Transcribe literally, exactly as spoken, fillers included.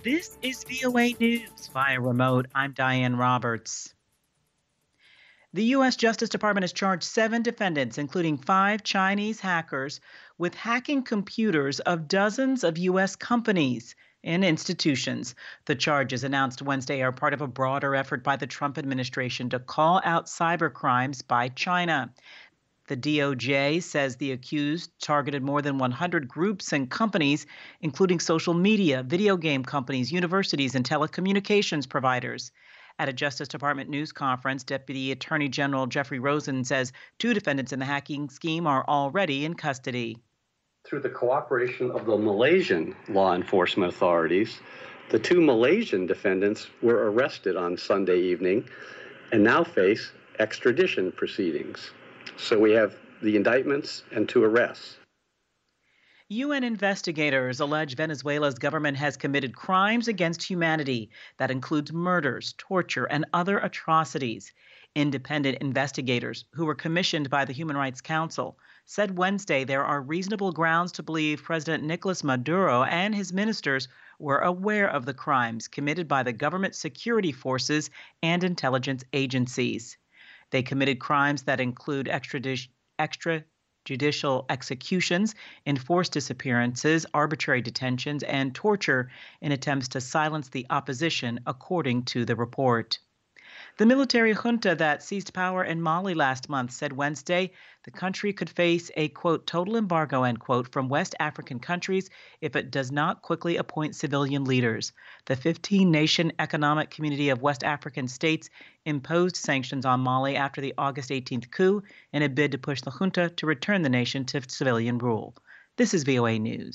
This is V O A News via remote. I'm Diane Roberts. The U S. Justice Department has charged seven defendants, including five Chinese hackers, with hacking computers of dozens of U S companies and institutions. The charges announced Wednesday are part of a broader effort by the Trump administration to call out cybercrimes by China. The D O J says the accused targeted more than one hundred groups and companies, including social media, video game companies, universities, and telecommunications providers. At a Justice Department news conference, Deputy Attorney General Jeffrey Rosen says two defendants in the hacking scheme are already in custody. Through the cooperation of the Malaysian law enforcement authorities, the two Malaysian defendants were arrested on Sunday evening and now face extradition proceedings. So we have the indictments and two arrests. U N investigators allege Venezuela's government has committed crimes against humanity that includes murders, torture, and other atrocities. Independent investigators who were commissioned by the Human Rights Council said Wednesday there are reasonable grounds to believe President Nicolas Maduro and his ministers were aware of the crimes committed by the government security forces and intelligence agencies. They committed crimes that include extradition, extrajudicial executions, enforced disappearances, arbitrary detentions, and torture in attempts to silence the opposition, according to the report. The military junta that seized power in Mali last month said Wednesday the country could face a, quote, total embargo, end quote, from West African countries if it does not quickly appoint civilian leaders. The fifteen-nation Economic Community of West African States imposed sanctions on Mali after the August eighteenth coup in a bid to push the junta to return the nation to civilian rule. This is V O A News.